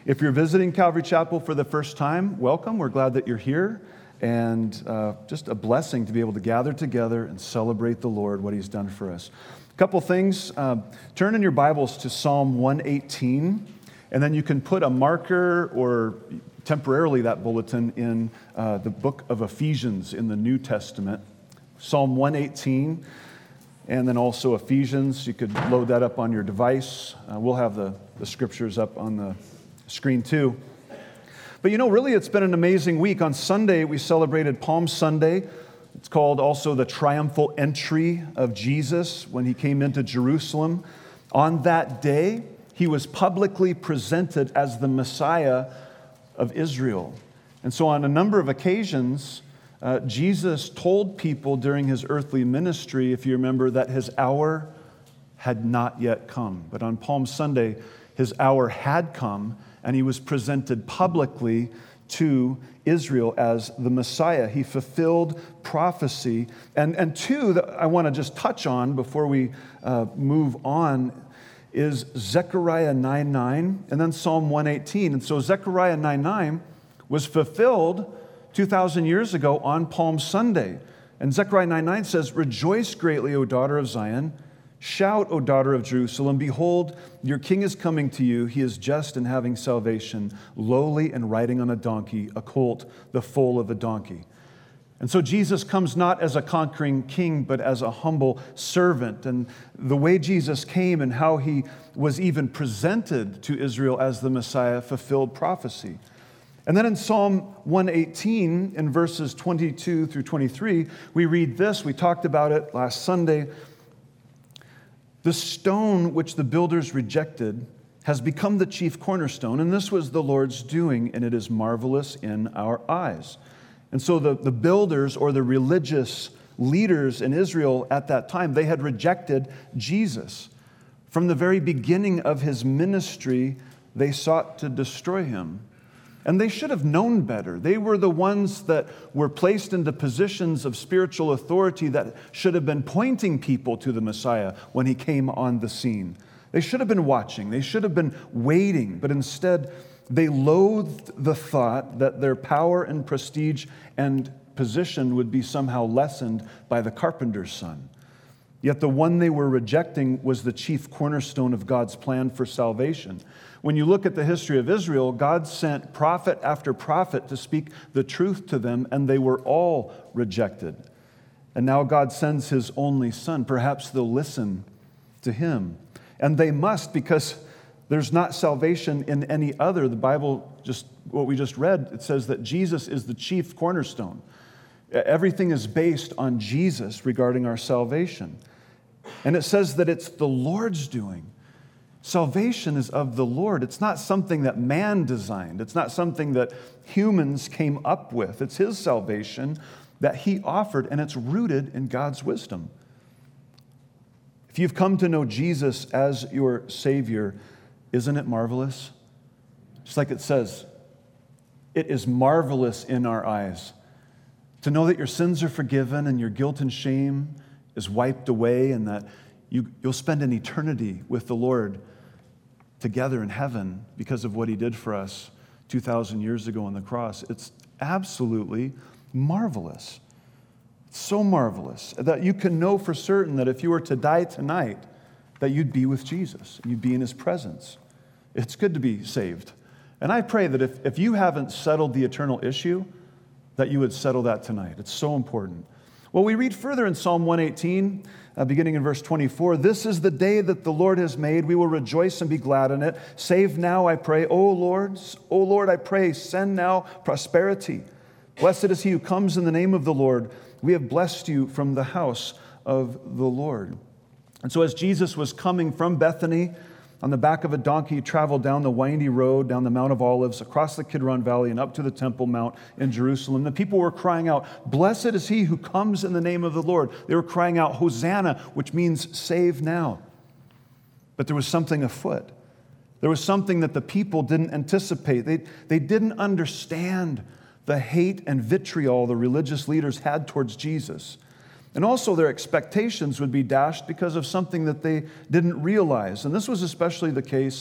If you're visiting Calvary Chapel for the first time, welcome. We're glad that you're here, and just a blessing to be able to gather together and celebrate the Lord, what He's done for us. A couple things. Turn in your Bibles to Psalm 118, and then you can put a marker or temporarily that bulletin in the book of Ephesians in the New Testament. Psalm 118, and then also Ephesians. You could load that up on your device. We'll have the scriptures up on the screen too. But really it's been an amazing week. On Sunday, we celebrated Palm Sunday. It's called also the triumphal entry of Jesus when He came into Jerusalem. On that day, He was publicly presented as the Messiah of Israel. And so on a number of occasions, Jesus told people during His earthly ministry, if you remember, that His hour had not yet come. But on Palm Sunday, His hour had come, and He was presented publicly to Israel as the Messiah. He fulfilled prophecy. And two that I want to just touch on before we move on is Zechariah 9:9 and then Psalm 118. And so Zechariah 9:9 was fulfilled 2,000 years ago on Palm Sunday. And Zechariah 9:9 says, "Rejoice greatly, O daughter of Zion. Shout, O daughter of Jerusalem. Behold, your king is coming to you. He is just and having salvation, lowly and riding on a donkey, a colt, the foal of a donkey." And so Jesus comes not as a conquering king, but as a humble servant. And the way Jesus came and how He was even presented to Israel as the Messiah fulfilled prophecy. And then in Psalm 118, in verses 22 through 23, we read this. We talked about it last Sunday. "The stone which the builders rejected has become the chief cornerstone, and this was the Lord's doing, and it is marvelous in our eyes." And so the builders or the religious leaders in Israel at that time, they had rejected Jesus. From the very beginning of His ministry, they sought to destroy Him. And they should have known better. They were the ones that were placed into positions of spiritual authority that should have been pointing people to the Messiah when He came on the scene. They should have been watching. They should have been waiting. But instead, they loathed the thought that their power and prestige and position would be somehow lessened by the carpenter's son. Yet the one they were rejecting was the chief cornerstone of God's plan for salvation. When you look at the history of Israel, God sent prophet after prophet to speak the truth to them, and they were all rejected. And now God sends His only Son. Perhaps they'll listen to Him. And they must, because there's not salvation in any other. The Bible, just what we just read, it says that Jesus is the chief cornerstone. Everything is based on Jesus regarding our salvation. And it says that it's the Lord's doing. Salvation is of the Lord. It's not something that man designed. It's not something that humans came up with. It's His salvation that He offered, and it's rooted in God's wisdom. If you've come to know Jesus as your Savior, isn't it marvelous? Just like it says, it is marvelous in our eyes to know that your sins are forgiven and your guilt and shame is wiped away, and that you'll spend an eternity with the Lord together in heaven because of what He did for us 2,000 years ago on the cross. It's absolutely marvelous. It's so marvelous that you can know for certain that if you were to die tonight, that you'd be with Jesus and you'd be in His presence. It's good to be saved. And I pray that if you haven't settled the eternal issue, that you would settle that tonight. It's so important. Well, we read further in Psalm 118, beginning in verse 24, "This is the day that the Lord has made. We will rejoice and be glad in it. Save now, I pray. O Lord, I pray, send now prosperity. Blessed is he who comes in the name of the Lord. We have blessed you from the house of the Lord." And so as Jesus was coming from Bethany, on the back of a donkey, he traveled down the windy road, down the Mount of Olives, across the Kidron Valley, and up to the Temple Mount in Jerusalem. The people were crying out, "Blessed is he who comes in the name of the Lord." They were crying out, "Hosanna," which means save now. But there was something afoot. There was something that the people didn't anticipate. They didn't understand the hate and vitriol the religious leaders had towards Jesus. And also their expectations would be dashed because of something that they didn't realize. And this was especially the case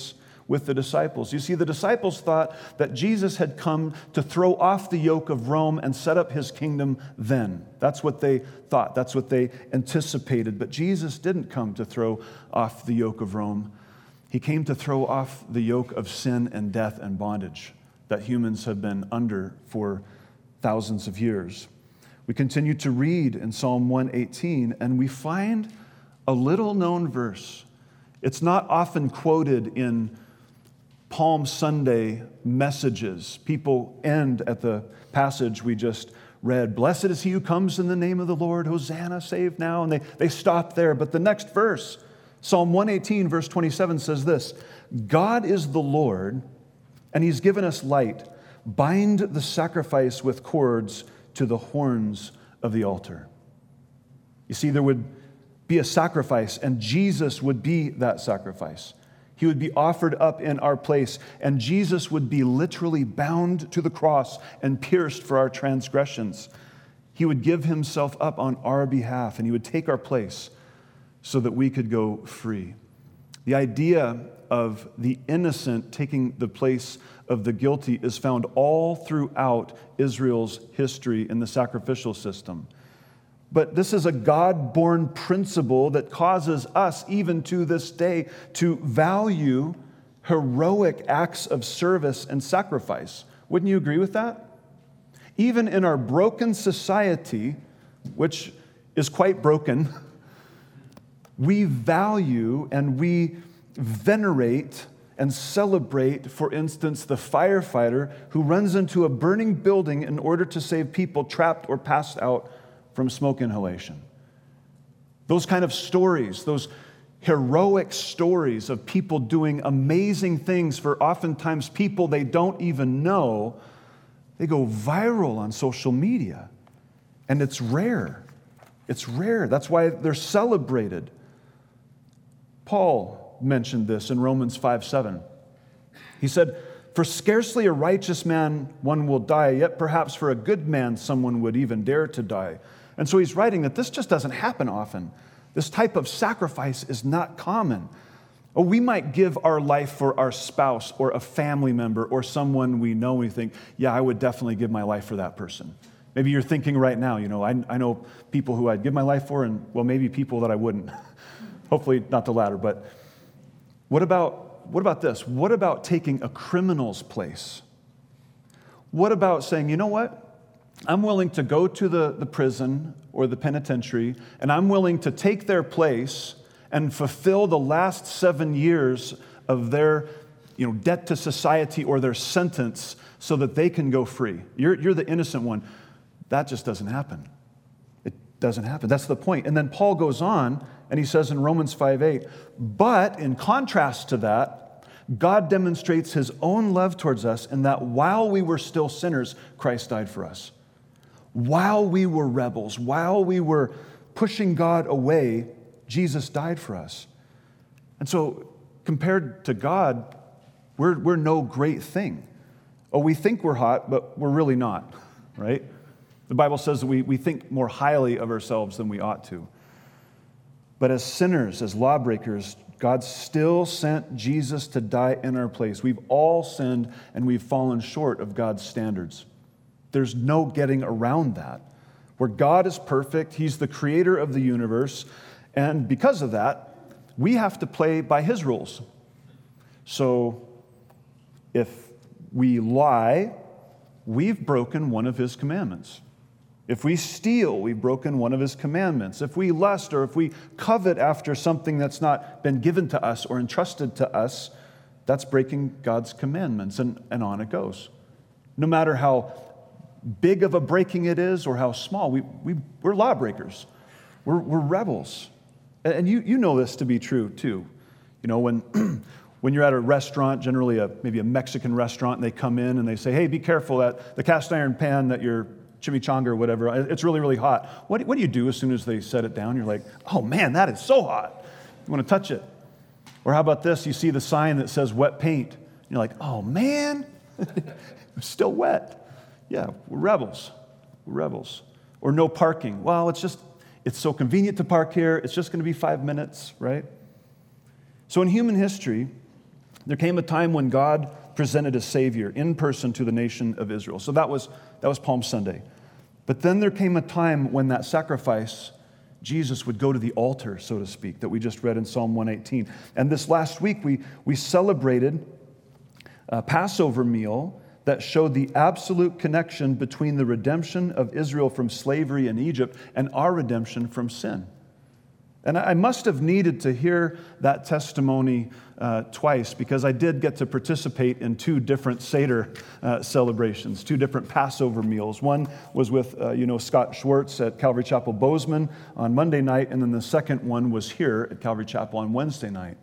with the disciples. You see, the disciples thought that Jesus had come to throw off the yoke of Rome and set up his kingdom then. That's what they thought. That's what they anticipated. But Jesus didn't come to throw off the yoke of Rome. He came to throw off the yoke of sin and death and bondage that humans have been under for thousands of years. We continue to read in Psalm 118, and we find a little-known verse. It's not often quoted in Palm Sunday messages. People end at the passage we just read, "Blessed is he who comes in the name of the Lord, Hosanna, save now." And they stop there. But the next verse, Psalm 118, verse 27 says this, "God is the Lord, and he's given us light. Bind the sacrifice with cords to the horns of the altar." You see, there would be a sacrifice, and Jesus would be that sacrifice. He would be offered up in our place, and Jesus would be literally bound to the cross and pierced for our transgressions. He would give himself up on our behalf, and he would take our place so that we could go free. The idea of the innocent taking the place of the guilty is found all throughout Israel's history in the sacrificial system. But this is a God-born principle that causes us, even to this day, to value heroic acts of service and sacrifice. Wouldn't you agree with that? Even in our broken society, which is quite broken, we value and we venerate and celebrate, for instance, the firefighter who runs into a burning building in order to save people trapped or passed out from smoke inhalation. Those kind of stories, those heroic stories of people doing amazing things for oftentimes people they don't even know, they go viral on social media. And it's rare. It's rare. That's why they're celebrated. Paul mentioned this in Romans 5:7. He said, "For scarcely a righteous man one will die, yet perhaps for a good man someone would even dare to die." And so he's writing that this just doesn't happen often. This type of sacrifice is not common. Oh, we might give our life for our spouse or a family member or someone we know, and we think, yeah, I would definitely give my life for that person. Maybe you're thinking right now, I know people who I'd give my life for, and well, maybe people that I wouldn't. Hopefully not the latter, but what about this? What about taking a criminal's place? What about saying, you know what? I'm willing to go to the prison or the penitentiary, and I'm willing to take their place and fulfill the last 7 years of their debt to society or their sentence so that they can go free. You're the innocent one. That just doesn't happen. It doesn't happen. That's the point. And then Paul goes on, and he says in Romans 5:8, "But in contrast to that, God demonstrates his own love towards us in that while we were still sinners, Christ died for us." While we were rebels, while we were pushing God away, Jesus died for us. And so, compared to God, we're no great thing. Oh, we think we're hot, but we're really not, right? The Bible says that we think more highly of ourselves than we ought to. But as sinners, as lawbreakers, God still sent Jesus to die in our place. We've all sinned, and we've fallen short of God's standards. There's no getting around that. Where God is perfect, he's the creator of the universe, and because of that, we have to play by his rules. So if we lie, we've broken one of his commandments. If we steal, we've broken one of his commandments. If we lust or if we covet after something that's not been given to us or entrusted to us, that's breaking God's commandments, and on it goes. No matter how big of a breaking it is or how small, we're lawbreakers. We're rebels. And you know this to be true too. When you're at a restaurant, generally maybe a Mexican restaurant, and they come in and they say, "Hey, be careful that the cast iron pan that your chimichanga or whatever, it's really, really hot." What do you do as soon as they set it down? You're like, "Oh man, that is so hot." You want to touch it. Or how about this? You see the sign that says wet paint. And you're like, "Oh man, it's still wet." Yeah, we're rebels. We're rebels. Or no parking. Well, it's so convenient to park here. It's just going to be 5 minutes, right? So in human history, There came a time when God presented a Savior in person to the nation of Israel. So that was Palm Sunday. But then there came a time when that sacrifice, Jesus would go to the altar, so to speak, that we just read in Psalm 118. And this last week, we celebrated a Passover meal that showed the absolute connection between the redemption of Israel from slavery in Egypt and our redemption from sin. And I must have needed to hear that testimony twice, because I did get to participate in two different Seder celebrations, two different Passover meals. One was with Scott Schwartz at Calvary Chapel Bozeman on Monday night, and then the second one was here at Calvary Chapel on Wednesday night.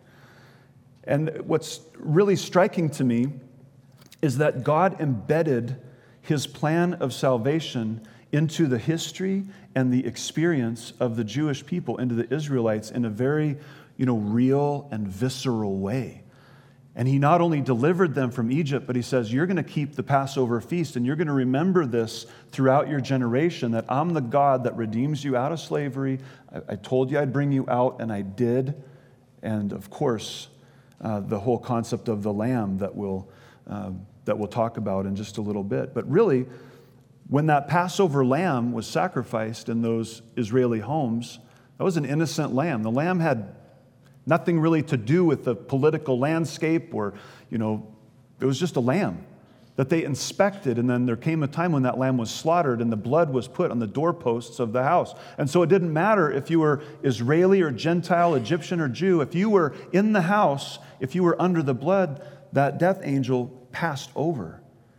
And what's really striking to me is that God embedded His plan of salvation into the history and the experience of the Jewish people, into the Israelites, in a very, real and visceral way. And He not only delivered them from Egypt, but He says, you're going to keep the Passover feast, and you're going to remember this throughout your generation, that I'm the God that redeems you out of slavery. I told you I'd bring you out, and I did. And of course, the whole concept of the lamb that we'll talk about in just a little bit. But really, when that Passover lamb was sacrificed in those Israeli homes, that was an innocent lamb. The lamb had nothing really to do with the political landscape, or, it was just a lamb that they inspected. And then there came a time when that lamb was slaughtered and the blood was put on the doorposts of the house. And so it didn't matter if you were Israeli or Gentile, Egyptian or Jew. If you were in the house, if you were under the blood, that death angel passed over.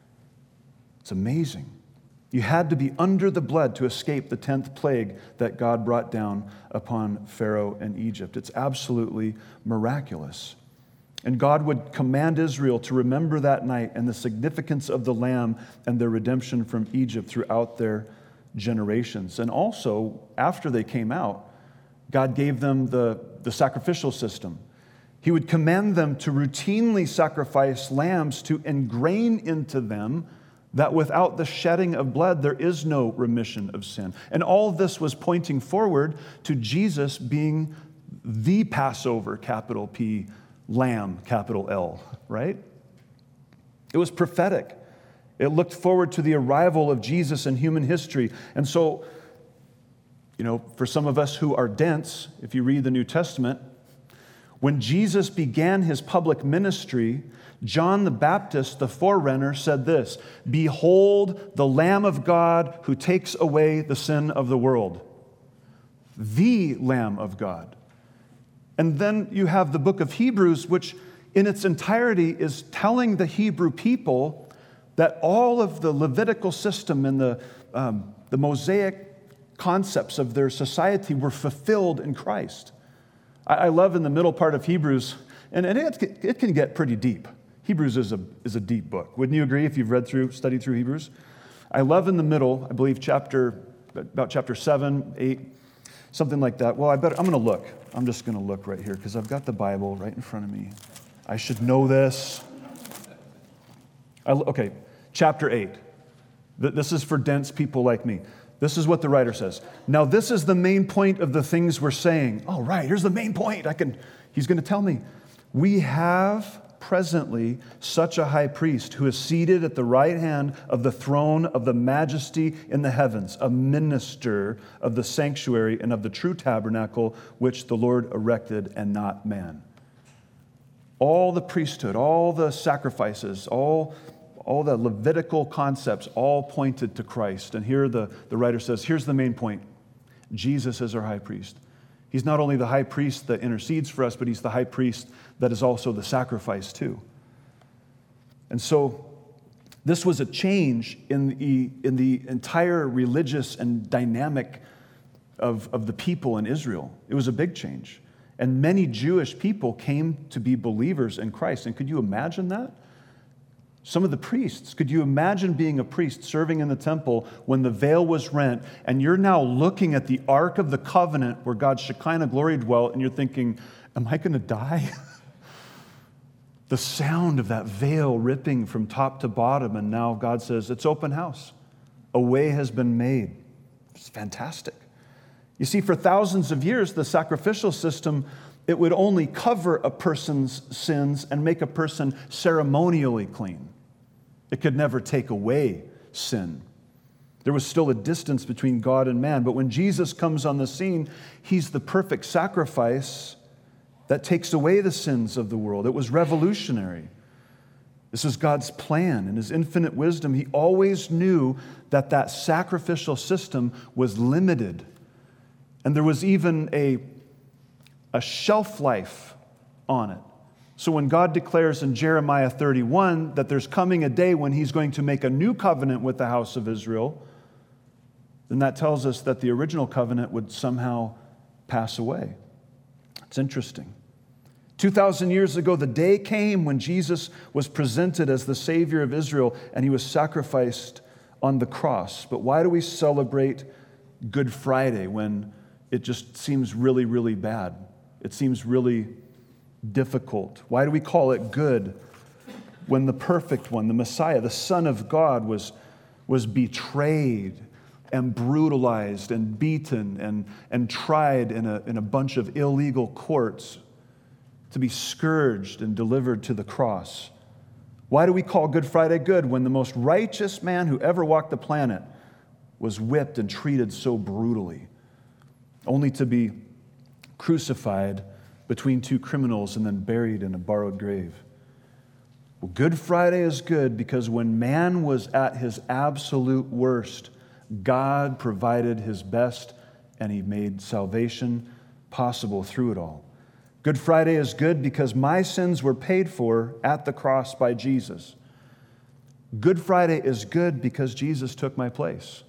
It's amazing. You had to be under the blood to escape the 10th plague that God brought down upon Pharaoh and Egypt. It's absolutely miraculous. And God would command Israel to remember that night and the significance of the lamb and their redemption from Egypt throughout their generations. And also, after they came out, God gave them the sacrificial system. He would command them to routinely sacrifice lambs to ingrain into them that without the shedding of blood, there is no remission of sin. And all of this was pointing forward to Jesus being the Passover, capital P, Lamb, capital L, right? It was prophetic. It looked forward to the arrival of Jesus in human history. And so, for some of us who are dense, if you read the New Testament, when Jesus began His public ministry, John the Baptist, the forerunner, said this, "Behold, the Lamb of God who takes away the sin of the world." The Lamb of God. And then you have the book of Hebrews, which in its entirety is telling the Hebrew people that all of the Levitical system and the Mosaic concepts of their society were fulfilled in Christ. I love in the middle part of Hebrews, and it can get pretty deep. Hebrews is a deep book. Wouldn't you agree if you've studied through Hebrews? I love in the middle, I believe about chapter 7, 8, something like that. Well, I'm going to look. I'm just going to look right here because I've got the Bible right in front of me. I should know this. Okay, chapter 8. This is for dense people like me. This is what the writer says. Now, this is the main point of the things we're saying. Oh, right, here's the main point. He's going to tell me. We have presently such a high priest who is seated at the right hand of the throne of the majesty in the heavens, a minister of the sanctuary and of the true tabernacle which the Lord erected and not man. All the priesthood, all the sacrifices, all the Levitical concepts all pointed to Christ. And here the writer says, here's the main point. Jesus is our high priest. He's not only the high priest that intercedes for us, but He's the high priest that is also the sacrifice too. And so this was a change in the entire religious and dynamic of the people in Israel. It was a big change. And many Jewish people came to be believers in Christ. And could you imagine that? Some of the priests, could you imagine being a priest serving in the temple when the veil was rent and you're now looking at the Ark of the Covenant where God's Shekinah glory dwelt and you're thinking, am I going to die? The sound of that veil ripping from top to bottom, and now God says, it's open house. A way has been made. It's fantastic. You see, for thousands of years, the sacrificial system it would only cover a person's sins and make a person ceremonially clean. It could never take away sin. There was still a distance between God and man. But when Jesus comes on the scene, he's the perfect sacrifice that takes away the sins of the world. It was revolutionary. This is God's plan. In his infinite wisdom, he always knew that that sacrificial system was limited. And there was even a shelf life on it. So when God declares in Jeremiah 31 that there's coming a day when he's going to make a new covenant with the house of Israel, then that tells us that the original covenant would somehow pass away. It's interesting. 2,000 years ago, the day came when Jesus was presented as the Savior of Israel and he was sacrificed on the cross. But why do we celebrate Good Friday when it just seems really, really bad? It seems really difficult. Why do we call it good when the perfect one, the Messiah, the Son of God, was betrayed and brutalized and beaten and tried in a bunch of illegal courts to be scourged and delivered to the cross? Why do we call Good Friday good when the most righteous man who ever walked the planet was whipped and treated so brutally, only to be crucified between two criminals and then buried in a borrowed grave? Well, Good Friday is good because when man was at his absolute worst, God provided his best and he made salvation possible through it all. Good Friday is good because my sins were paid for at the cross by Jesus. Good Friday is good because Jesus took my place.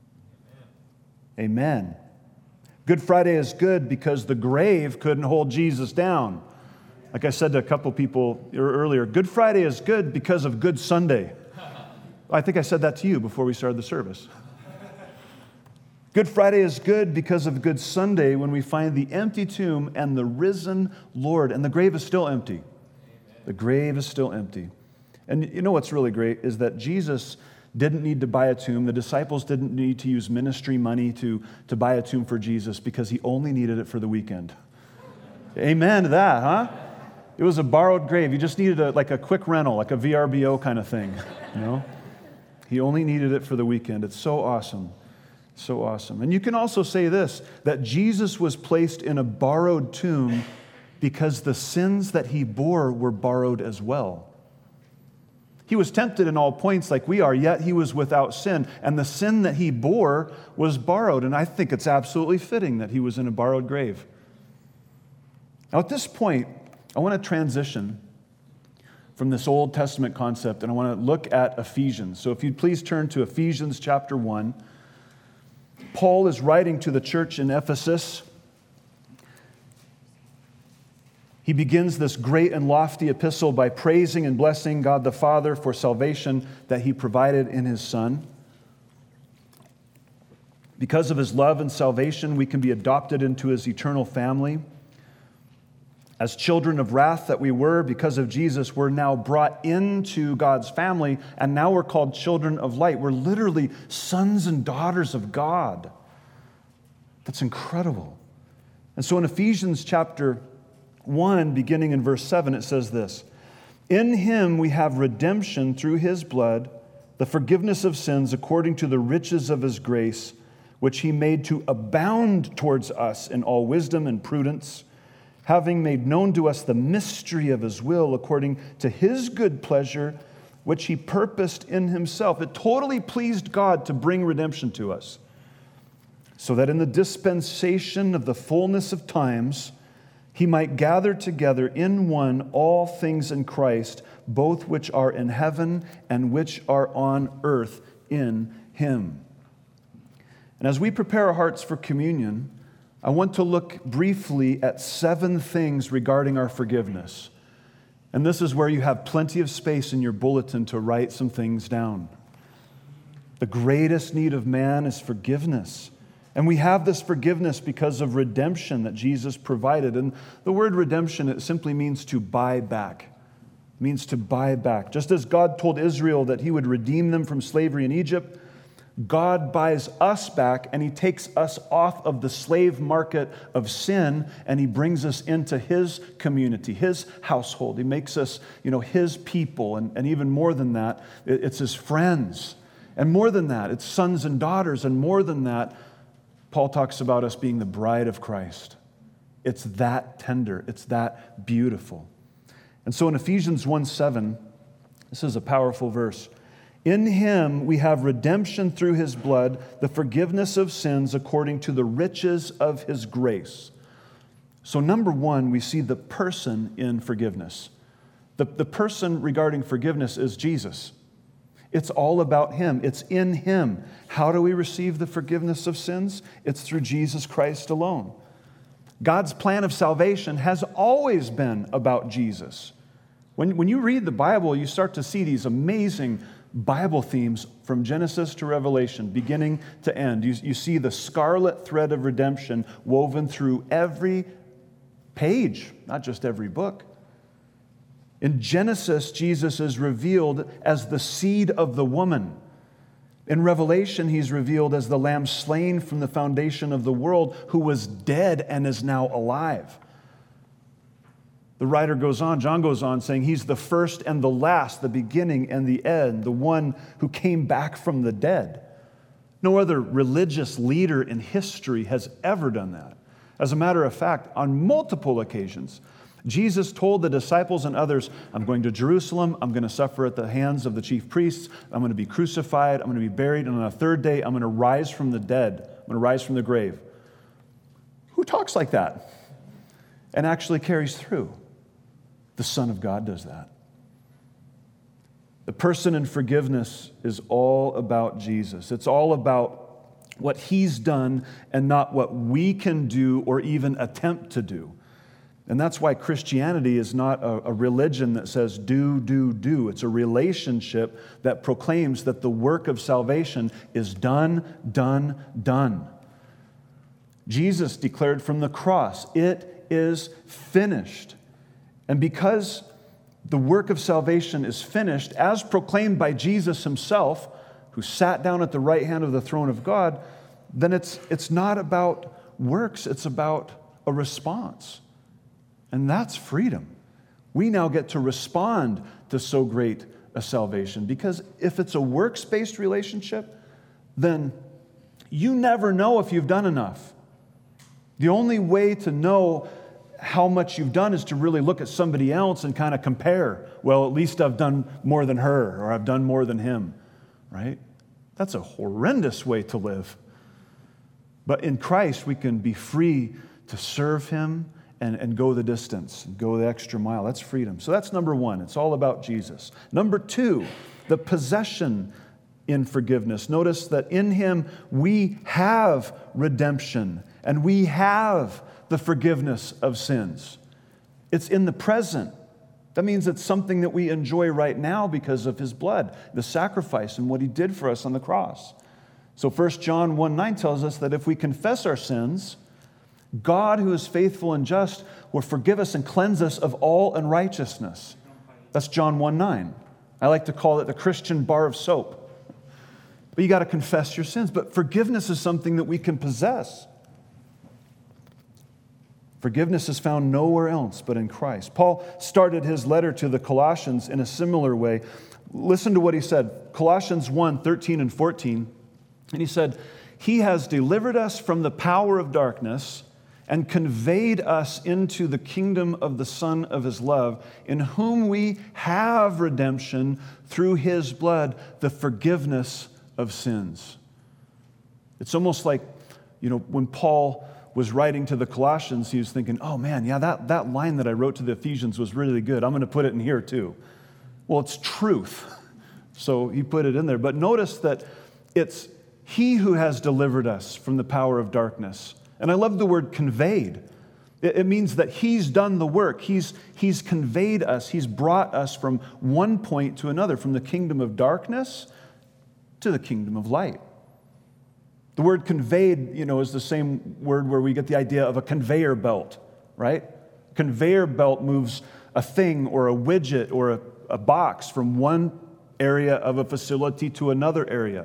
Amen. Good Friday is good because the grave couldn't hold Jesus down. Like I said to a couple people earlier, Good Friday is good because of Good Sunday. I think I said that to you before we started the service. Good Friday is good because of Good Sunday when we find the empty tomb and the risen Lord. And the grave is still empty. Amen. The grave is still empty. And you know what's really great is that Jesus didn't need to buy a tomb. The disciples didn't need to use ministry money to buy a tomb for Jesus because he only needed it for the weekend. Amen to that, huh? It was a borrowed grave. You just needed a quick rental, like a VRBO kind of thing. You know? He only needed it for the weekend. It's so awesome. So awesome. And you can also say this, that Jesus was placed in a borrowed tomb because the sins that he bore were borrowed as well. He was tempted in all points like we are, yet he was without sin. And the sin that he bore was borrowed. And I think it's absolutely fitting that he was in a borrowed grave. Now at this point, I want to transition from this Old Testament concept and I want to look at Ephesians. So if you'd please turn to Ephesians chapter 1. Paul is writing to the church in Ephesus. He begins this great and lofty epistle by praising and blessing God the Father for salvation that he provided in his Son. Because of his love and salvation, we can be adopted into his eternal family. As children of wrath that we were, because of Jesus, we're now brought into God's family, and now we're called children of light. We're literally sons and daughters of God. That's incredible. And so in Ephesians chapter 1, beginning in verse 7, it says this, "In him we have redemption through his blood, the forgiveness of sins according to the riches of his grace, which he made to abound towards us in all wisdom and prudence, having made known to us the mystery of his will according to his good pleasure, which he purposed in himself." It totally pleased God to bring redemption to us, so that in the dispensation of the fullness of times, he might gather together in one all things in Christ, both which are in heaven and which are on earth in him. And as we prepare our hearts for communion, I want to look briefly at 7 things regarding our forgiveness. And this is where you have plenty of space in your bulletin to write some things down. The greatest need of man is forgiveness. And we have this forgiveness because of redemption that Jesus provided. And the word redemption, it simply means to buy back. It means to buy back. Just as God told Israel that he would redeem them from slavery in Egypt, God buys us back, and he takes us off of the slave market of sin, and he brings us into his community, his household. He makes us, his people, and even more than that, it's his friends. And more than that, it's sons and daughters, and more than that, Paul talks about us being the bride of Christ. It's that tender, it's that beautiful. And so in Ephesians 1:7, this is a powerful verse. In him we have redemption through his blood, the forgiveness of sins according to the riches of his grace. So number one, we see the person in forgiveness. The person regarding forgiveness is Jesus. It's all about him. It's in him. How do we receive the forgiveness of sins? It's through Jesus Christ alone. God's plan of salvation has always been about Jesus. When you read the Bible, you start to see these amazing Bible themes from Genesis to Revelation, beginning to end. You see the scarlet thread of redemption woven through every page, not just every book. In Genesis, Jesus is revealed as the seed of the woman. In Revelation, he's revealed as the Lamb slain from the foundation of the world, who was dead and is now alive. The writer goes on, John goes on, saying he's the first and the last, the beginning and the end, the one who came back from the dead. No other religious leader in history has ever done that. As a matter of fact, on multiple occasions, Jesus told the disciples and others, I'm going to Jerusalem, I'm going to suffer at the hands of the chief priests, I'm going to be crucified, I'm going to be buried, and on the third day, I'm going to rise from the dead, I'm going to rise from the grave. Who talks like that and actually carries through? The Son of God does that. The person in forgiveness is all about Jesus. It's all about what he's done and not what we can do or even attempt to do. And that's why Christianity is not a religion that says do, do, do. It's a relationship that proclaims that the work of salvation is done, done, done. Jesus declared from the cross, it is finished. And because the work of salvation is finished, as proclaimed by Jesus himself, who sat down at the right hand of the throne of God, then it's not about works, it's about a response. And that's freedom. We now get to respond to so great a salvation, because if it's a works-based relationship, then you never know if you've done enough. The only way to know how much you've done is to really look at somebody else and kind of compare. Well, at least I've done more than her, or I've done more than him, right? That's a horrendous way to live. But in Christ, we can be free to serve him and go the distance, and go the extra mile. That's freedom. So that's number one. It's all about Jesus. Number two, the possession in forgiveness. Notice that in him we have redemption, and we have the forgiveness of sins. It's in the present. That means it's something that we enjoy right now because of his blood, the sacrifice, and what he did for us on the cross. So 1 John 1:9 tells us that if we confess our sins, God, who is faithful and just, will forgive us and cleanse us of all unrighteousness. That's John 1:9. I like to call it the Christian bar of soap. But you got to confess your sins. But forgiveness is something that we can possess. Forgiveness is found nowhere else but in Christ. Paul started his letter to the Colossians in a similar way. Listen to what he said. Colossians 1:13 and 14. And he said, he has delivered us from the power of darkness and conveyed us into the kingdom of the Son of his love, in whom we have redemption through his blood, the forgiveness of sins. It's almost like, when Paul was writing to the Colossians, he was thinking, oh man, yeah, that line that I wrote to the Ephesians was really good. I'm going to put it in here too. Well, it's truth. So he put it in there. But notice that it's he who has delivered us from the power of darkness. And I love the word conveyed. It means that he's done the work. He's conveyed us. He's brought us from one point to another, from the kingdom of darkness to the kingdom of light. The word conveyed, is the same word where we get the idea of a conveyor belt, right? Conveyor belt moves a thing or a widget or a box from one area of a facility to another area.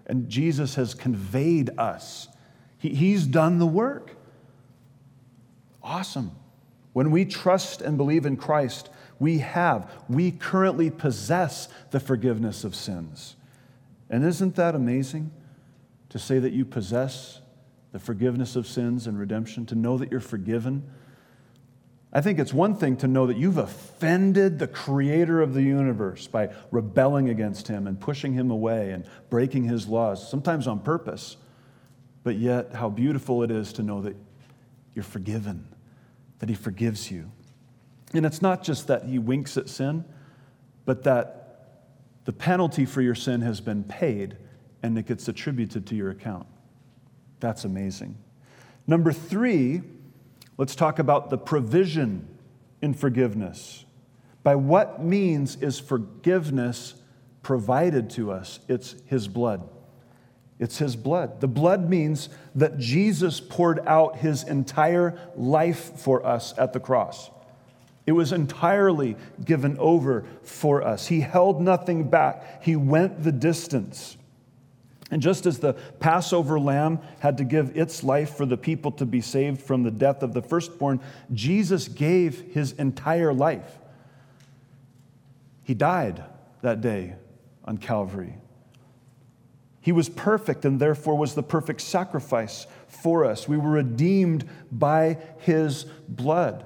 And Jesus has conveyed us. He's done the work. Awesome. When we trust and believe in Christ, we currently possess the forgiveness of sins. And isn't that amazing to say that you possess the forgiveness of sins and redemption, to know that you're forgiven? I think it's one thing to know that you've offended the creator of the universe by rebelling against him and pushing him away and breaking his laws, sometimes on purpose. But yet, how beautiful it is to know that you're forgiven, that he forgives you. And it's not just that he winks at sin, but that the penalty for your sin has been paid and it gets attributed to your account. That's amazing. Number 3, let's talk about the provision in forgiveness. By what means is forgiveness provided to us? It's his blood. It's his blood. The blood means that Jesus poured out his entire life for us at the cross. It was entirely given over for us. He held nothing back. He went the distance. And just as the Passover lamb had to give its life for the people to be saved from the death of the firstborn, Jesus gave his entire life. He died that day on Calvary. He was perfect and therefore was the perfect sacrifice for us. We were redeemed by his blood.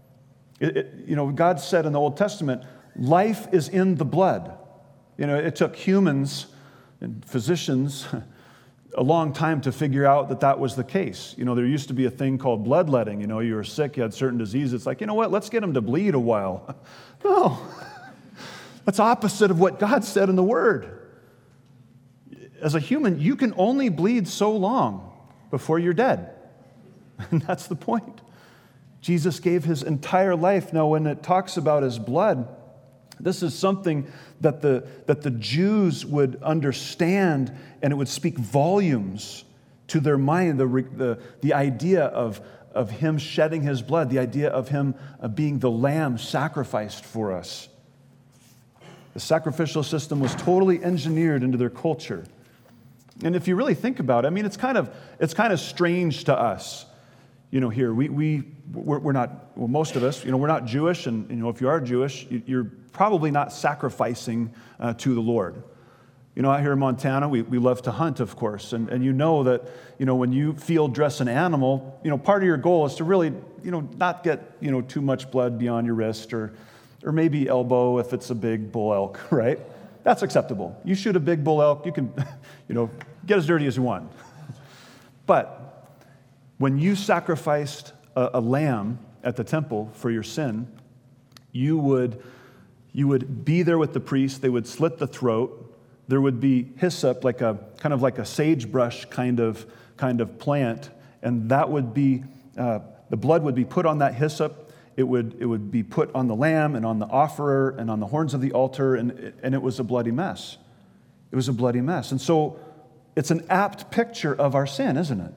God said in the Old Testament, life is in the blood. It took humans and physicians a long time to figure out that was the case. There used to be a thing called bloodletting. You were sick, you had certain diseases. It's like, you know what, let's get them to bleed a while. No, that's opposite of what God said in the Word. As a human, you can only bleed so long before you're dead. And that's the point. Jesus gave his entire life. Now, when it talks about his blood, this is something that the Jews would understand, and it would speak volumes to their mind, the idea of him shedding his blood, the idea of him being the lamb sacrificed for us. The sacrificial system was totally engineered into their culture. And if you really think about it, it's kind of strange to us. Here, we're not, well, most of us, we're not Jewish, and, if you are Jewish, you're probably not sacrificing to the Lord. Out here in Montana, we love to hunt, of course, and that, when you field dress an animal, part of your goal is to really, not get, too much blood beyond your wrist or maybe elbow if it's a big bull elk, right? That's acceptable. You shoot a big bull elk, you can, get as dirty as you want. But when you sacrificed a lamb at the temple for your sin, you would be there with the priest. They would slit the throat. There would be hyssop, like a sagebrush kind of plant, and that would be the blood would be put on that hyssop. It would be put on the lamb and on the offerer and on the horns of the altar, and it was a bloody mess. It was a bloody mess, and so it's an apt picture of our sin, isn't it?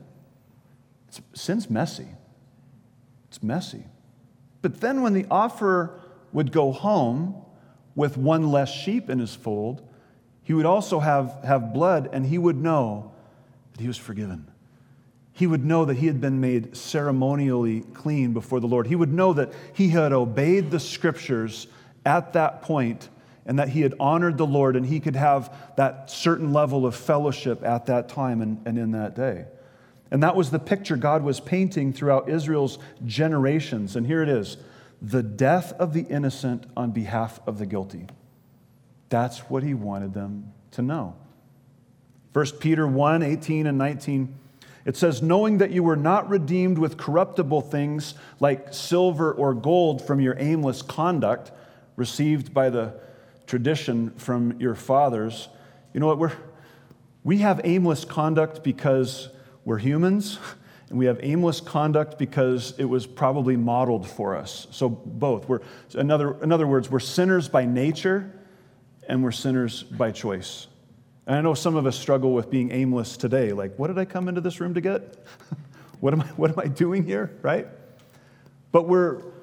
Sin's messy. It's messy. But then when the offerer would go home with one less sheep in his fold, he would also have blood, and he would know that he was forgiven. He would know that he had been made ceremonially clean before the Lord. He would know that he had obeyed the Scriptures at that point and that he had honored the Lord, and he could have that certain level of fellowship at that time and in that day. And that was the picture God was painting throughout Israel's generations. And here it is, the death of the innocent on behalf of the guilty. That's what he wanted them to know. 1 Peter 1, 18 and 19, it says, knowing that you were not redeemed with corruptible things like silver or gold from your aimless conduct received by the tradition from your fathers. You know what? We have aimless conduct because we're humans, and we have aimless conduct because it was probably modeled for us. So both. In other words, we're sinners by nature, and we're sinners by choice. And I know some of us struggle with being aimless today. Like, what did I come into this room to get? What am I doing here, right? But we're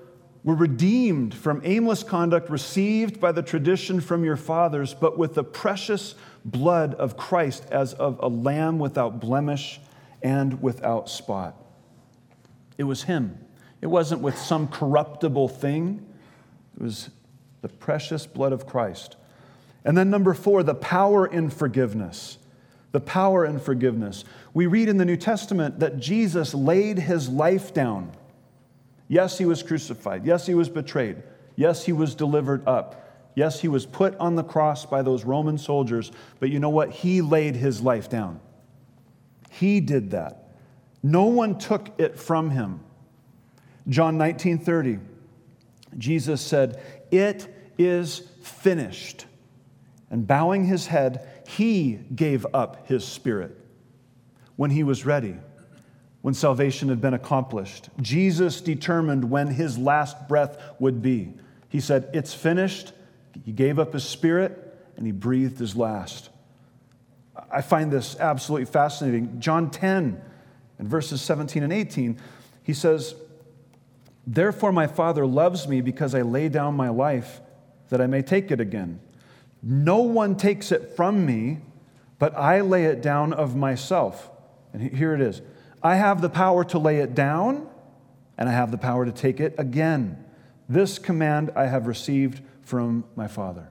were redeemed from aimless conduct received by the tradition from your fathers, but with the precious blood of Christ as of a lamb without blemish and without spot. It was him. It wasn't with some corruptible thing. It was the precious blood of Christ. And then number 4, the power in forgiveness. The power in forgiveness. We read in the New Testament that Jesus laid his life down. Yes, he was crucified. Yes, he was betrayed. Yes, he was delivered up. Yes, he was put on the cross by those Roman soldiers. But you know what? He laid his life down. He did that. No one took it from him. John 19:30, Jesus said, "It is finished." And bowing his head, he gave up his spirit when he was ready, when salvation had been accomplished. Jesus determined when his last breath would be. He said, "It's finished." He gave up his spirit and he breathed his last. I find this absolutely fascinating. John 10 and verses 17 and 18, he says, "Therefore my Father loves me because I lay down my life that I may take it again. No one takes it from me, but I lay it down of myself." And here it is. "I have the power to lay it down, and I have the power to take it again. This command I have received from my Father."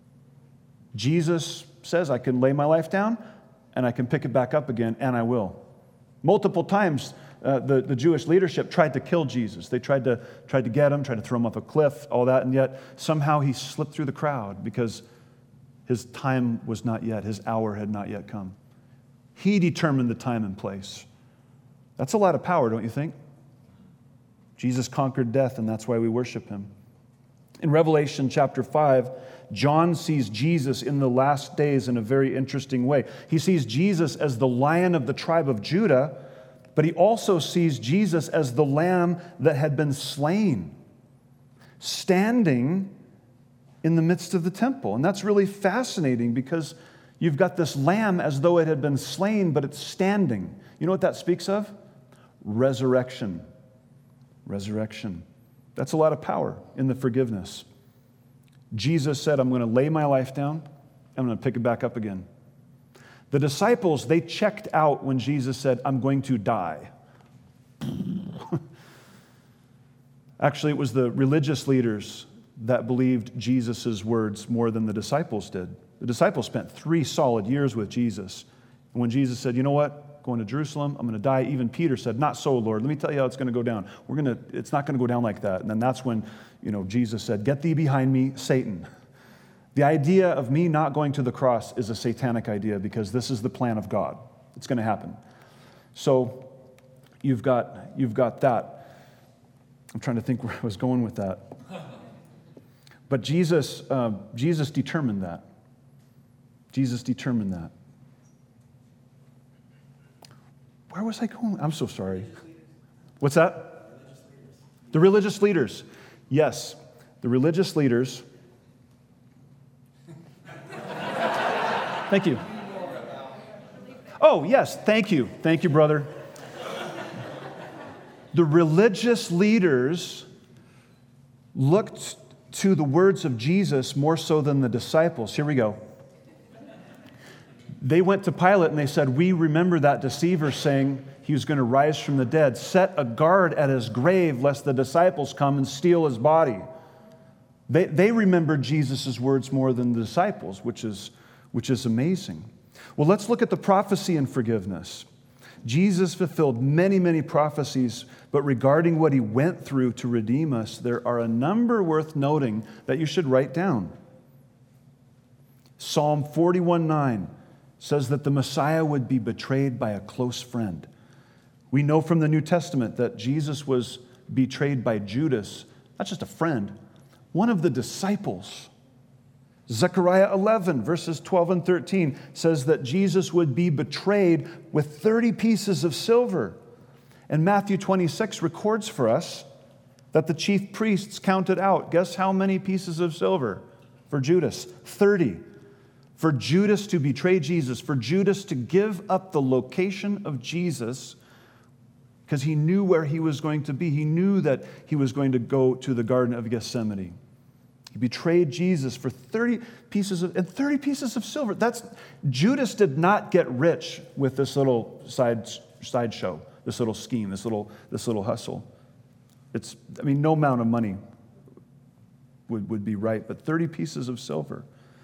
Jesus says, I can lay my life down, and I can pick it back up again, and I will. Multiple times, the Jewish leadership tried to kill Jesus. They tried to get him, tried to throw him off a cliff, all that, and yet somehow he slipped through the crowd because his time was not yet, his hour had not yet come. He determined the time and place. That's a lot of power, don't you think? Jesus conquered death, and that's why we worship him. In Revelation chapter 5, John sees Jesus in the last days in a very interesting way. He sees Jesus as the Lion of the tribe of Judah, but he also sees Jesus as the Lamb that had been slain, standing in the midst of the temple. And that's really fascinating because you've got this lamb as though it had been slain, but it's standing. You know what that speaks of? Resurrection. Resurrection. That's a lot of power in the forgiveness. Jesus said, "I'm going to lay my life down. I'm going to pick it back up again." The disciples, they checked out when Jesus said, "I'm going to die." Actually, it was the religious leaders that believed Jesus' words more than the disciples did. The disciples spent 3 solid years with Jesus. And when Jesus said, "You know what? Going to Jerusalem, I'm going to die," even Peter said, "Not so, Lord. Let me tell you how it's going to go down. It's not going to go down like that." And then that's when, Jesus said, "Get thee behind me, Satan." The idea of me not going to the cross is a satanic idea because this is the plan of God. It's going to happen. So you've got that. I'm trying to think where I was going with that. But Jesus determined that. Jesus determined that. Where was I going? I'm so sorry. What's that? The religious leaders. Yes, the religious leaders. Thank you. Oh, yes, thank you. Thank you, brother. The religious leaders looked to the words of Jesus more so than the disciples. Here we go. They went to Pilate and they said, "We remember that deceiver saying he was going to rise from the dead. Set a guard at his grave lest the disciples come and steal his body." They remembered Jesus' words more than the disciples, which is amazing. Well, let's look at the prophecy in forgiveness. Jesus fulfilled many, many prophecies, but regarding what he went through to redeem us, there are a number worth noting that you should write down. Psalm 41:9 says that the Messiah would be betrayed by a close friend. We know from the New Testament that Jesus was betrayed by Judas, not just a friend, one of the disciples. Zechariah 11, verses 12 and 13 says that Jesus would be betrayed with 30 pieces of silver. And Matthew 26 records for us that the chief priests counted out, guess how many pieces of silver for Judas? 30. For Judas to betray Jesus, for Judas to give up the location of Jesus because he knew where he was going to be. He knew that he was going to go to the Garden of Gethsemane. He betrayed Jesus for 30 pieces of silver. Judas did not get rich with this little sideshow, this little scheme, this little hustle. No amount of money would be right, but 30 pieces of silver.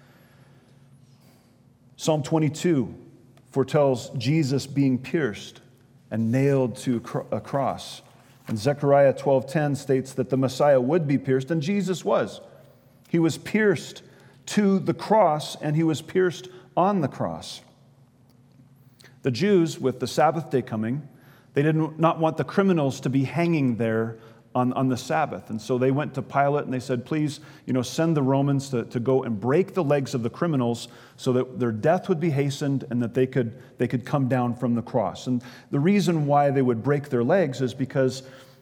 Psalm 22 foretells Jesus being pierced and nailed to a cross. And Zechariah 12:10 states that the Messiah would be pierced, and Jesus was. He was pierced to the cross, and he was pierced on the cross. The Jews, with the Sabbath day coming, they did not want the criminals to be hanging there on the Sabbath. And so they went to Pilate and they said, please, send the Romans to go and break the legs of the criminals so that their death would be hastened and that they could come down from the cross. And the reason why they would break their legs is because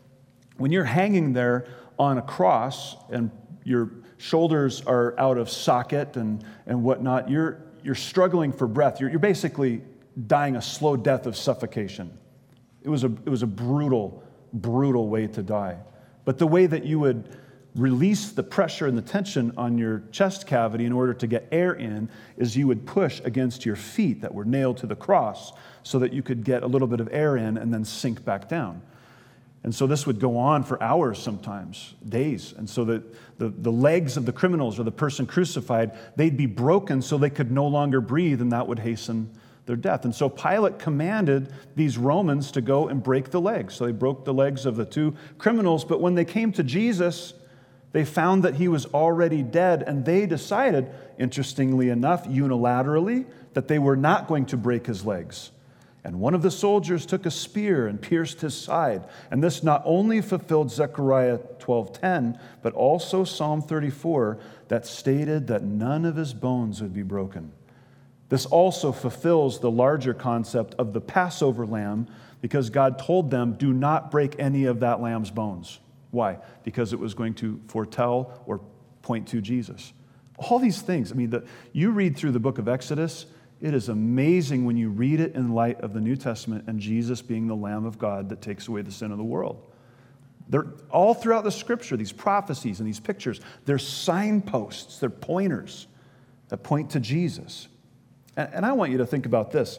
when you're hanging there on a cross and your shoulders are out of socket and whatnot, you're struggling for breath. You're basically dying a slow death of suffocation. It was a brutal way to die. But the way that you would release the pressure and the tension on your chest cavity in order to get air in is you would push against your feet that were nailed to the cross so that you could get a little bit of air in and then sink back down. And so this would go on for hours sometimes, days. And so that the legs of the criminals or the person crucified, they'd be broken so they could no longer breathe, and that would hasten their death. And so Pilate commanded these Romans to go and break the legs. So they broke the legs of the two criminals, but when they came to Jesus, they found that he was already dead, and they decided, interestingly enough, unilaterally, that they were not going to break his legs. And one of the soldiers took a spear and pierced his side. And this not only fulfilled Zechariah 12:10, but also Psalm 34 that stated that none of his bones would be broken. This also fulfills the larger concept of the Passover lamb, because God told them, do not break any of that lamb's bones. Why? Because it was going to foretell or point to Jesus. All these things, you read through the book of Exodus, it is amazing when you read it in light of the New Testament and Jesus being the Lamb of God that takes away the sin of the world. They're all throughout the Scripture, these prophecies and these pictures, they're signposts, they're pointers that point to Jesus. And I want you to think about this.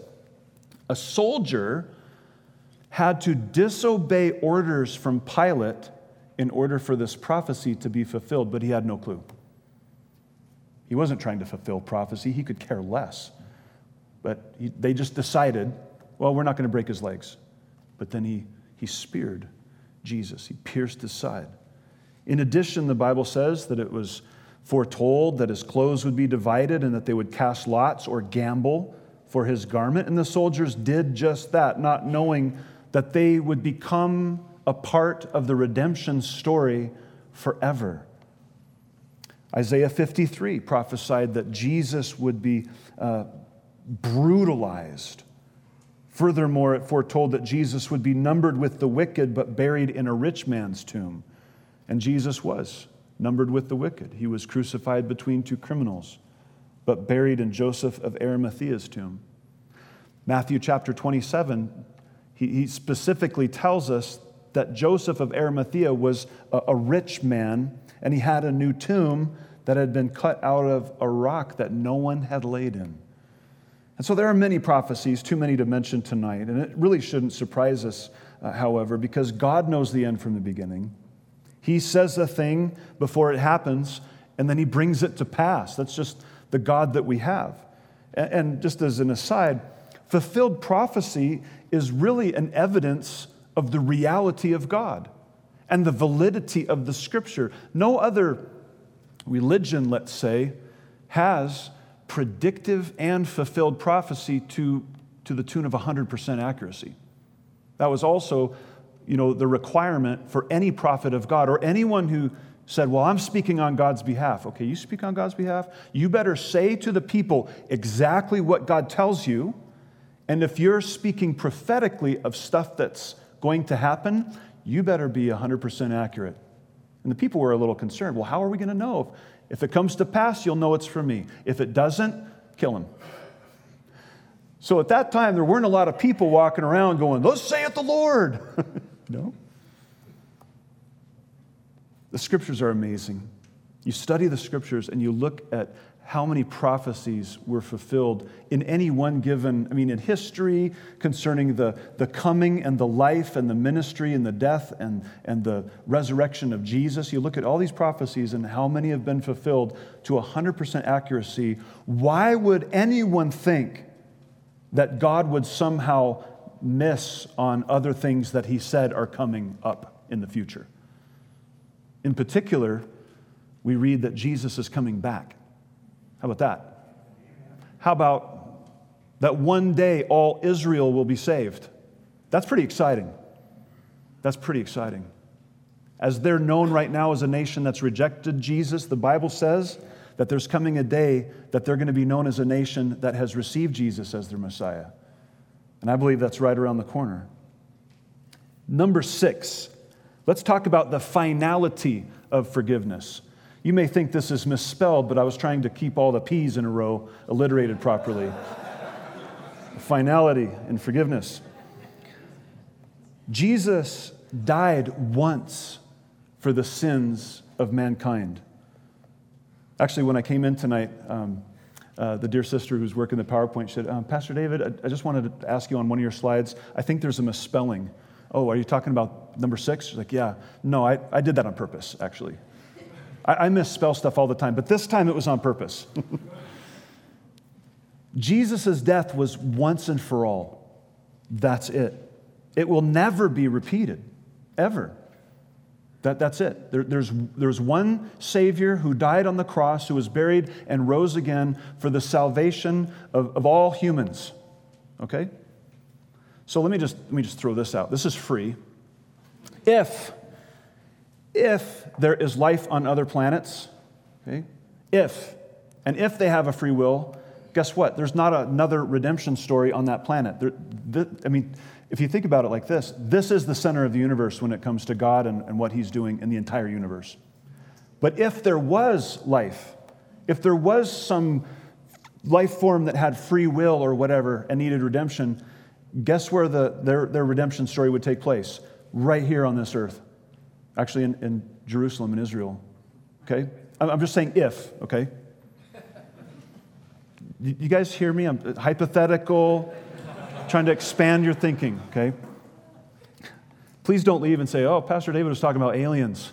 A soldier had to disobey orders from Pilate in order for this prophecy to be fulfilled, but he had no clue. He wasn't trying to fulfill prophecy. He could care less. But they just decided, well, we're not going to break his legs. But then he speared Jesus. He pierced his side. In addition, the Bible says that it was foretold that his clothes would be divided and that they would cast lots or gamble for his garment. And the soldiers did just that, not knowing that they would become a part of the redemption story forever. Isaiah 53 prophesied that Jesus would be brutalized. Furthermore, it foretold that Jesus would be numbered with the wicked but buried in a rich man's tomb. And Jesus was numbered with the wicked. He was crucified between two criminals, but buried in Joseph of Arimathea's tomb. Matthew chapter 27, he specifically tells us that Joseph of Arimathea was a rich man, and he had a new tomb that had been cut out of a rock that no one had laid in. And so there are many prophecies, too many to mention tonight, and it really shouldn't surprise us, however, because God knows the end from the beginning. He says a thing before it happens, and then he brings it to pass. That's just the God that we have. And just as an aside, fulfilled prophecy is really an evidence of the reality of God and the validity of the Scripture. No other religion, let's say, has predictive and fulfilled prophecy to the tune of 100% accuracy. That was also, the requirement for any prophet of God or anyone who said, well, I'm speaking on God's behalf. Okay, you speak on God's behalf? You better say to the people exactly what God tells you. And if you're speaking prophetically of stuff that's going to happen, you better be 100% accurate. And the people were a little concerned. Well, how are we going to know? If it comes to pass, you'll know it's from me. If it doesn't, kill him. So at that time, there weren't a lot of people walking around going, "Thus saith the Lord." No. The scriptures are amazing. You study the scriptures and you look at how many prophecies were fulfilled in any one given, in history concerning the coming and the life and the ministry and the death and the resurrection of Jesus. You look at all these prophecies and how many have been fulfilled to 100% accuracy. Why would anyone think that God would somehow miss on other things that he said are coming up in the future? In particular, we read that Jesus is coming back. How about that? How about that one day all Israel will be saved? That's pretty exciting. That's pretty exciting. As they're known right now as a nation that's rejected Jesus, the Bible says that there's coming a day that they're going to be known as a nation that has received Jesus as their Messiah. And I believe that's right around the corner. Number 6, let's talk about the finality of forgiveness. You may think this is misspelled, but I was trying to keep all the P's in a row alliterated properly. Finality in forgiveness. Jesus died once for the sins of mankind. Actually, when I came in tonight, the dear sister who's working the PowerPoint said, "Pastor David, I just wanted to ask you on one of your slides, I think there's a misspelling." "Oh, are you talking about number 6? She's like, "Yeah." "No, I did that on purpose, actually. I misspell stuff all the time, but this time it was on purpose." Jesus' death was once and for all. That's it. It will never be repeated, ever. That's it. There's one Savior who died on the cross, who was buried and rose again for the salvation of all humans. Okay? So let me just throw this out. This is free. If there is life on other planets, okay? If they have a free will, guess what? There's not another redemption story on that planet. If you think about it like this is the center of the universe when it comes to God and what he's doing in the entire universe. But if there was life, if there was some life form that had free will or whatever and needed redemption, guess where their redemption story would take place? Right here on this earth. Actually, in Jerusalem, in Israel. Okay? I'm just saying if, okay? You guys hear me? I'm hypothetical, trying to expand your thinking, okay? Please don't leave and say, "Oh, Pastor David was talking about aliens."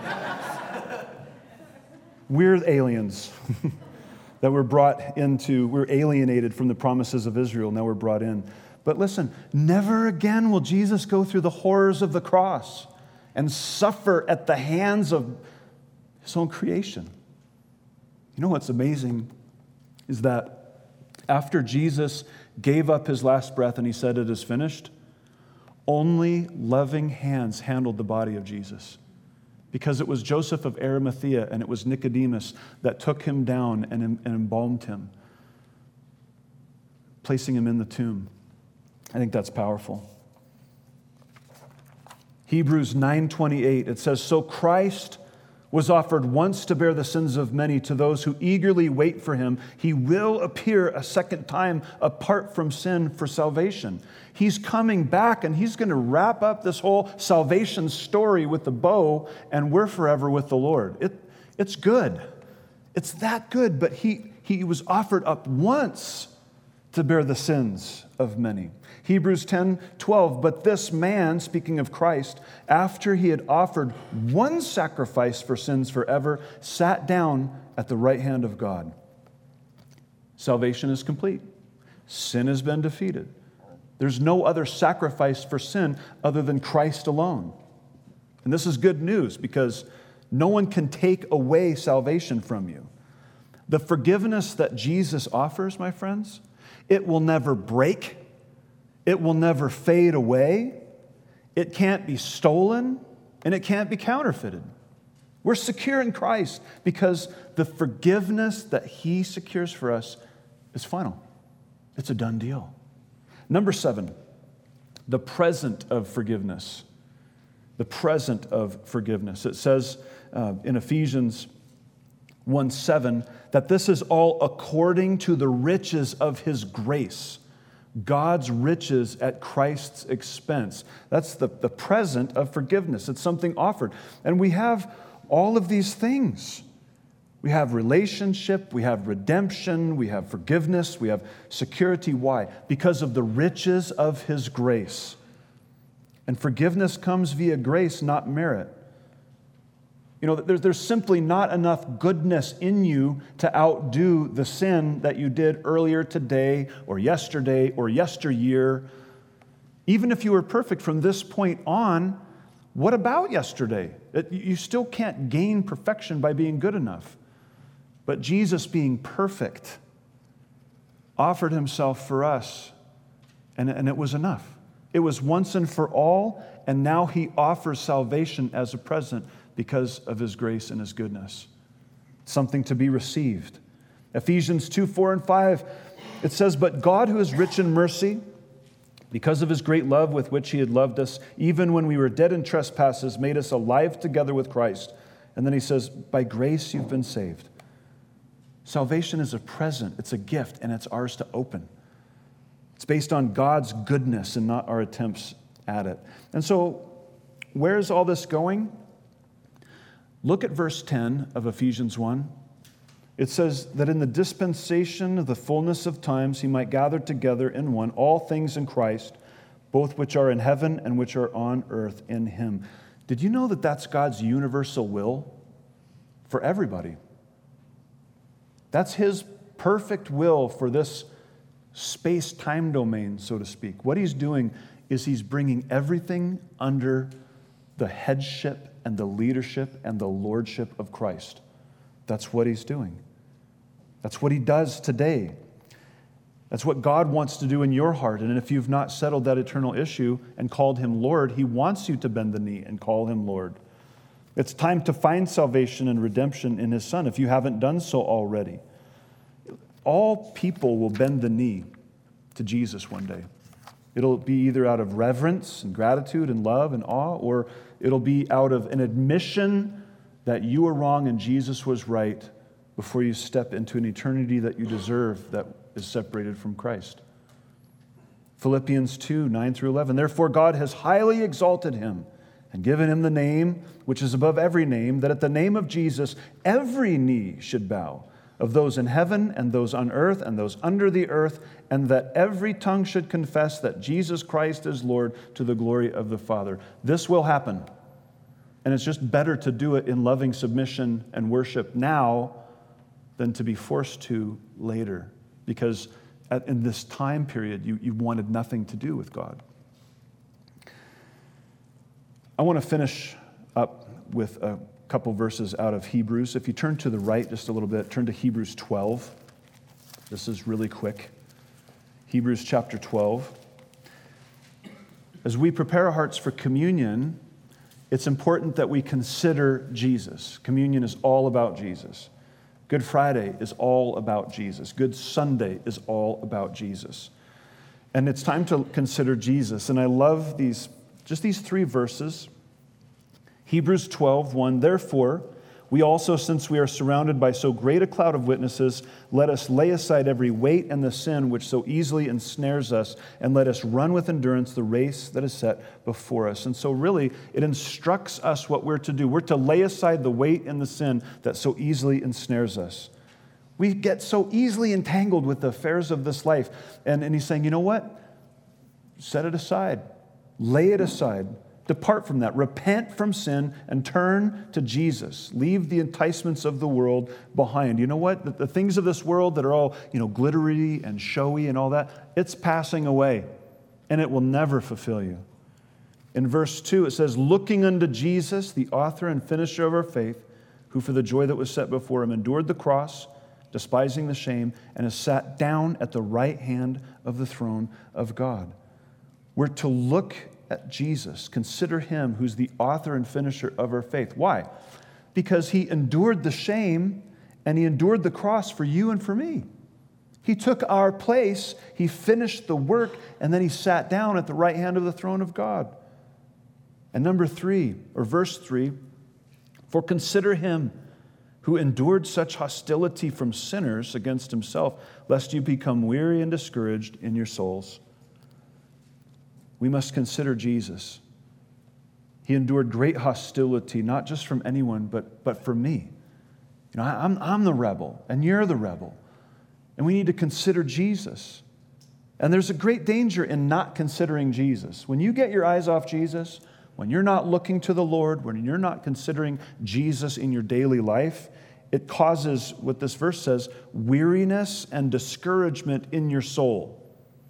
We're aliens that we're alienated from the promises of Israel, now we're brought in. But listen, never again will Jesus go through the horrors of the cross and suffer at the hands of his own creation. You know what's amazing is that after Jesus gave up his last breath and he said, "It is finished," only loving hands handled the body of Jesus. Because it was Joseph of Arimathea and it was Nicodemus that took him down and embalmed him, placing him in the tomb. I think that's powerful. Hebrews 9:28, it says, "So Christ was offered once to bear the sins of many. To those who eagerly wait for him, he will appear a second time apart from sin for salvation." He's coming back and he's going to wrap up this whole salvation story with the bow, and we're forever with the Lord. It's good. It's that good, but he was offered up once to bear the sins of many. Hebrews 10:12, "But this man," speaking of Christ, "after he had offered one sacrifice for sins forever, sat down at the right hand of God." Salvation is complete. Sin has been defeated. There's no other sacrifice for sin other than Christ alone. And this is good news because no one can take away salvation from you. The forgiveness that Jesus offers, my friends, it will never break. It will never fade away. It can't be stolen, and it can't be counterfeited. We're secure in Christ because the forgiveness that he secures for us is final. It's a done deal. Number 7, the present of forgiveness. The present of forgiveness. It says in Ephesians 1:7 that this is all according to the riches of his grace, God's riches at Christ's expense. That's the present of forgiveness. It's something offered. And we have all of these things. We have relationship, we have redemption, we have forgiveness, we have security. Why? Because of the riches of His grace. And forgiveness comes via grace, not merit. You know, there's simply not enough goodness in you to outdo the sin that you did earlier today or yesteryear. Even if you were perfect from this point on, what about yesterday? You still can't gain perfection by being good enough. But Jesus, being perfect, offered Himself for us, and it was enough. It was once and for all, and now He offers salvation as a present because of His grace and His goodness. Something to be received. Ephesians 2, 4, and 5, it says, "But God, who is rich in mercy, because of His great love with which He had loved us, even when we were dead in trespasses, made us alive together with Christ." And then He says, "By grace you've been saved." Salvation is a present, it's a gift, and it's ours to open. It's based on God's goodness and not our attempts at it. And so, where's all this going? Look at verse 10 of Ephesians 1. It says that in the dispensation of the fullness of times He might gather together in one all things in Christ, both which are in heaven and which are on earth in Him. Did you know that that's God's universal will for everybody? That's His perfect will for this space-time domain, so to speak. What He's doing is He's bringing everything under the headship and the leadership and the lordship of Christ. That's what He's doing. That's what He does today. That's what God wants to do in your heart. And if you've not settled that eternal issue and called Him Lord, He wants you to bend the knee and call Him Lord. It's time to find salvation and redemption in His Son, if you haven't done so already. All people will bend the knee to Jesus one day. It'll be either out of reverence and gratitude and love and awe, or it'll be out of an admission that you were wrong and Jesus was right before you step into an eternity that you deserve that is separated from Christ. Philippians 2, 9 through 11. "Therefore God has highly exalted Him and given Him the name which is above every name, that at the name of Jesus every knee should bow, of those in heaven and those on earth and those under the earth, and that every tongue should confess that Jesus Christ is Lord, to the glory of the Father." This will happen. And it's just better to do it in loving submission and worship now than to be forced to later. Because in this time period, you wanted nothing to do with God. I want to finish up with a couple verses out of Hebrews. If you turn to the right just a little bit, turn to Hebrews 12. This is really quick. Hebrews chapter 12. As we prepare our hearts for communion, it's important that we consider Jesus. Communion is all about Jesus. Good Friday is all about Jesus. Good Sunday is all about Jesus. And it's time to consider Jesus. And I love these three verses. Hebrews 12:1, "Therefore, we also, since we are surrounded by so great a cloud of witnesses, let us lay aside every weight and the sin which so easily ensnares us, and let us run with endurance the race that is set before us." And so really, it instructs us what we're to do. We're to lay aside the weight and the sin that so easily ensnares us. We get so easily entangled with the affairs of this life. And He's saying, you know what? Set it aside. Lay it aside. Depart from that. Repent from sin and turn to Jesus. Leave the enticements of the world behind. You know what? The things of this world that are all, glittery and showy and all that, it's passing away, and it will never fulfill you. In verse 2, it says, "Looking unto Jesus, the author and finisher of our faith, who for the joy that was set before Him endured the cross, despising the shame, and has sat down at the right hand of the throne of God." We're to look at Jesus, consider Him who's the author and finisher of our faith. Why? Because He endured the shame and He endured the cross for you and for me. He took our place, He finished the work, and then He sat down at the right hand of the throne of God. And number 3, or verse 3, "For consider Him who endured such hostility from sinners against himself, lest you become weary and discouraged in your souls. We must consider Jesus. He endured great hostility, not just from anyone, but from me. I'm the rebel, and you're the rebel. And we need to consider Jesus. And there's a great danger in not considering Jesus. When you get your eyes off Jesus, when you're not looking to the Lord, when you're not considering Jesus in your daily life, it causes, what this verse says, weariness and discouragement in your soul.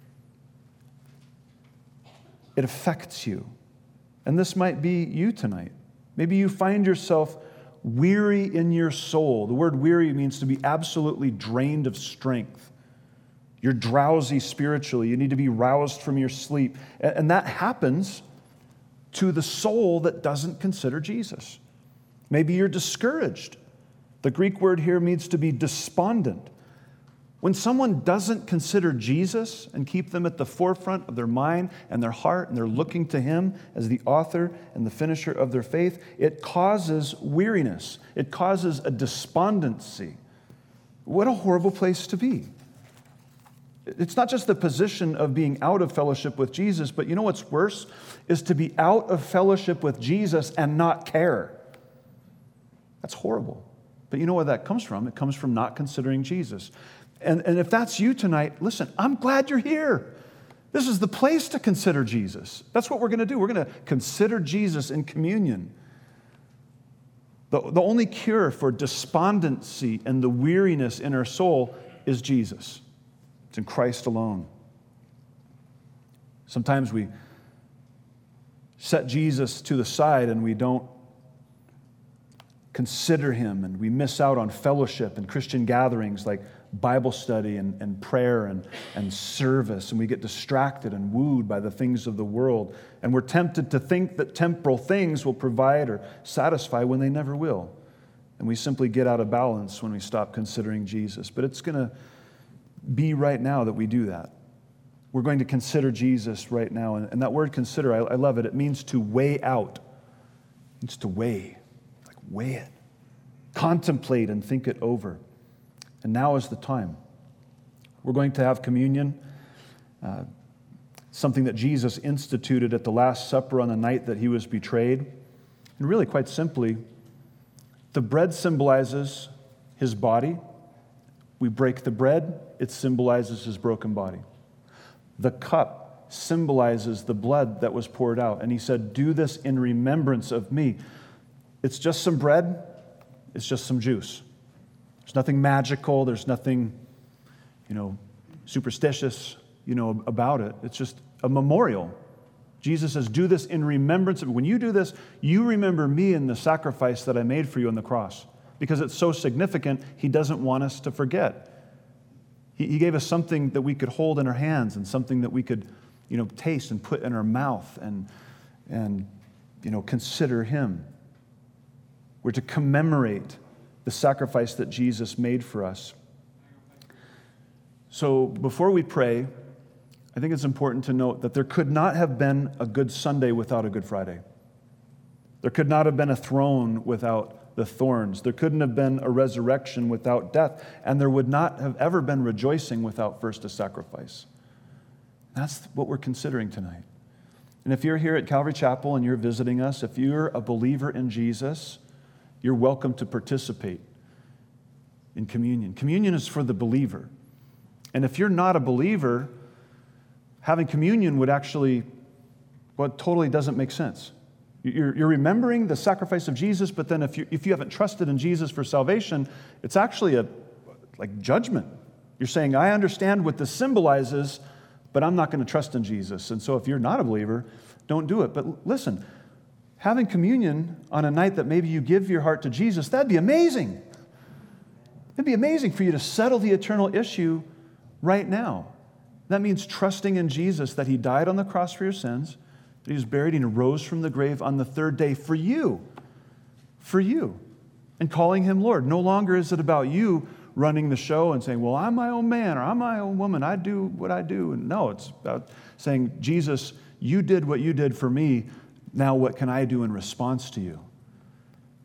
It affects you. And this might be you tonight. Maybe you find yourself weary in your soul. The word weary means to be absolutely drained of strength. You're drowsy spiritually. You need to be roused from your sleep. And that happens to the soul that doesn't consider Jesus. Maybe you're discouraged. The Greek word here means to be despondent. When someone doesn't consider Jesus and keep them at the forefront of their mind and their heart, and they're looking to Him as the author and the finisher of their faith, it causes weariness. It causes a despondency. What a horrible place to be. It's not just the position of being out of fellowship with Jesus, but you know what's worse? Is to be out of fellowship with Jesus and not care. That's horrible. But you know where that comes from? It comes from not considering Jesus. And if that's you tonight, listen, I'm glad you're here. This is the place to consider Jesus. That's what we're going to do. We're going to consider Jesus in communion. The only cure for despondency and the weariness in our soul is Jesus. It's in Christ alone. Sometimes we set Jesus to the side and we don't consider Him, and we miss out on fellowship and Christian gatherings like Bible study and prayer and service, and we get distracted and wooed by the things of the world, and we're tempted to think that temporal things will provide or satisfy when they never will, and we simply get out of balance when we stop considering Jesus. But it's going to be right now that we do that. We're going to consider Jesus right now, and that word consider, I love it. It means to weigh out. It means to weigh. Weigh it, contemplate and think it over. And now is the time. We're going to have communion, something that Jesus instituted at the Last Supper on the night that He was betrayed. And really, quite simply, the bread symbolizes His body. We break the bread, it symbolizes His broken body. The cup symbolizes the blood that was poured out. And He said, "Do this in remembrance of me." It's just some bread. It's just some juice. There's nothing magical. There's nothing, superstitious, about it. It's just a memorial. Jesus says, do this in remembrance of me. When you do this, you remember me and the sacrifice that I made for you on the cross. Because it's so significant, He doesn't want us to forget. He gave us something that we could hold in our hands and something that we could, taste and put in our mouth and consider Him. We're to commemorate the sacrifice that Jesus made for us. So before we pray, I think it's important to note that there could not have been a Good Sunday without a Good Friday. There could not have been a throne without the thorns. There couldn't have been a resurrection without death. And there would not have ever been rejoicing without first a sacrifice. That's what we're considering tonight. And if you're here at Calvary Chapel and you're visiting us, if you're a believer in Jesus, you're welcome to participate in communion. Communion is for the believer. And if you're not a believer, having communion would actually, it totally doesn't make sense. You're remembering the sacrifice of Jesus, but then if you haven't trusted in Jesus for salvation, it's actually like judgment. You're saying, I understand what this symbolizes, but I'm not going to trust in Jesus. And so if you're not a believer, don't do it. But listen, having communion on a night that maybe you give your heart to Jesus, that'd be amazing. It'd be amazing for you to settle the eternal issue right now. That means trusting in Jesus, that He died on the cross for your sins, that He was buried and rose from the grave on the third day for you, and calling Him Lord. No longer is it about you running the show and saying, well, I'm my own man or I'm my own woman. I do what I do. And no, it's about saying, Jesus, you did what you did for me. Now what can I do in response to you?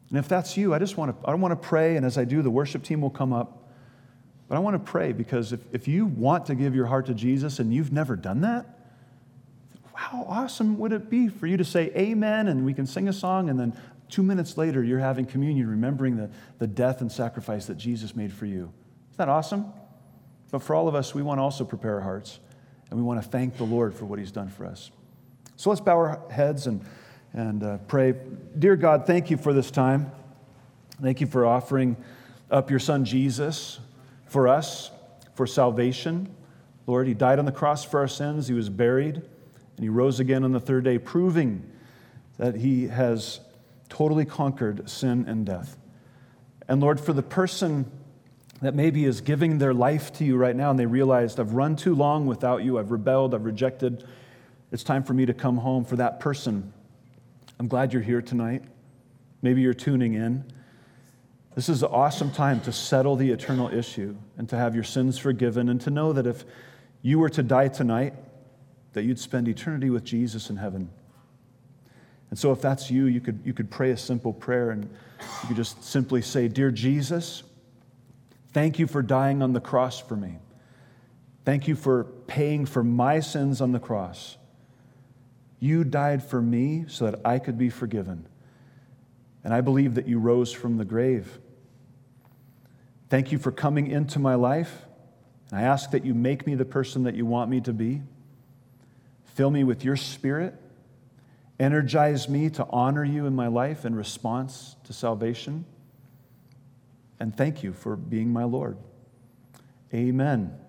And if that's you, I want to pray, and as I do, the worship team will come up. But I want to pray because if you want to give your heart to Jesus and you've never done that, how awesome would it be for you to say amen and we can sing a song and then 2 minutes later you're having communion, remembering the death and sacrifice that Jesus made for you. Isn't that awesome? But for all of us, we want to also prepare our hearts and we want to thank the Lord for what he's done for us. So let's bow our heads and pray. Dear God, thank you for this time. Thank you for offering up your son Jesus for us, for salvation. Lord, he died on the cross for our sins. He was buried, and he rose again on the third day, proving that he has totally conquered sin and death. And Lord, for the person that maybe is giving their life to you right now, and they realized, I've run too long without you, I've rebelled, I've rejected, it's time for me to come home. For that person, I'm glad you're here tonight. Maybe you're tuning in. This is an awesome time to settle the eternal issue and to have your sins forgiven and to know that if you were to die tonight, that you'd spend eternity with Jesus in heaven. And so if that's you, you could pray a simple prayer and you could just simply say, Dear Jesus, thank you for dying on the cross for me. Thank you for paying for my sins on the cross. You died for me so that I could be forgiven. And I believe that you rose from the grave. Thank you for coming into my life. And I ask that you make me the person that you want me to be. Fill me with your Spirit. Energize me to honor you in my life in response to salvation. And thank you for being my Lord. Amen.